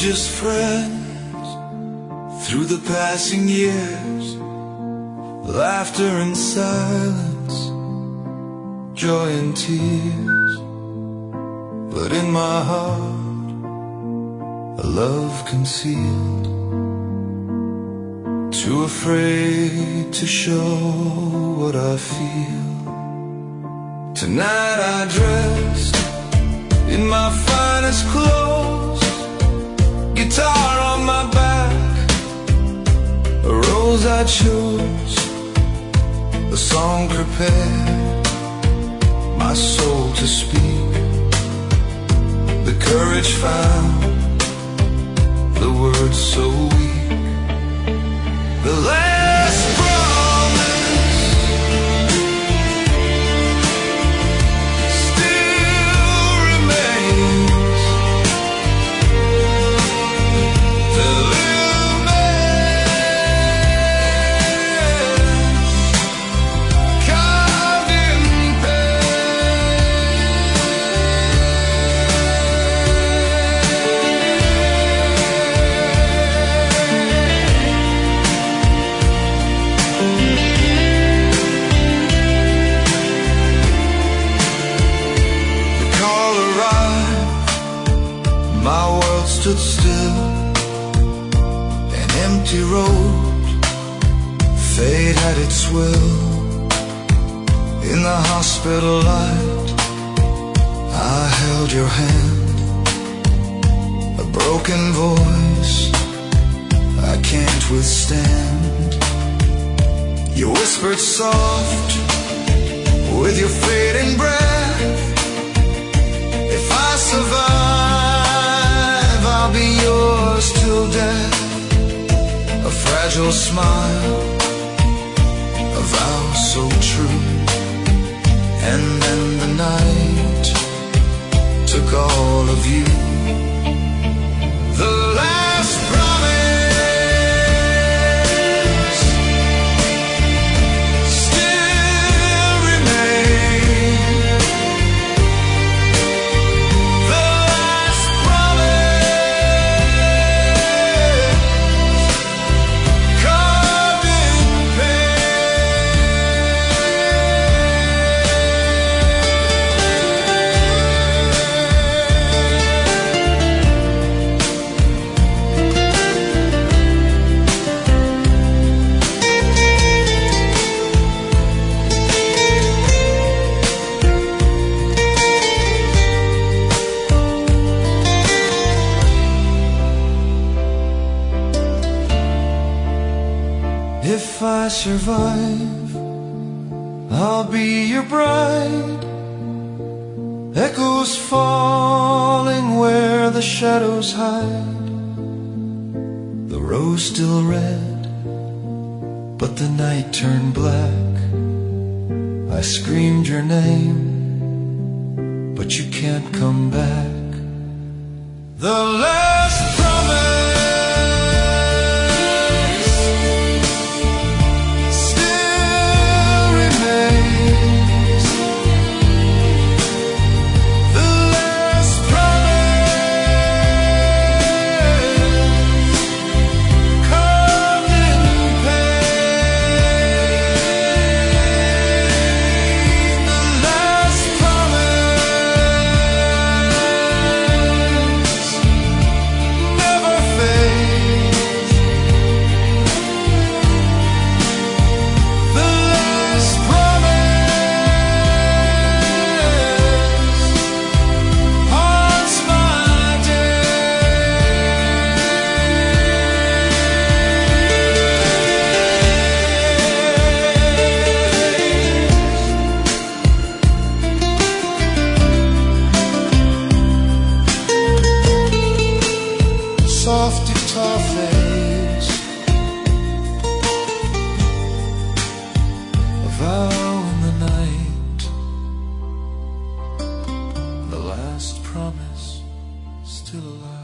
just friends through the passing years, laughter and silence, joy and tears. But in my heart, a love concealed, too afraid to show what I feel. Tonight I dressed in my finest clothes, guitar on my back, a rose I chose, a song prepared, my soul to speak, the courage found, the words so weak, the last promise still remains, to live carved in my world stood still, an empty road, fate had its will. In the hospital light, I held your hand, a broken voice I can't withstand. You whispered soft with your fading breath, if I survive, I'll be yours till death. A fragile smile, a vow so true. And then the night took all of you. The last promise still remains. The last carved in If I survive, I'll be your bride. Echoes falling where the shadows hide. The rose still red, but the night turned black. I screamed your name, but you can't come back. The last promise soft guitar face, a vow in the night, the last promise still alive.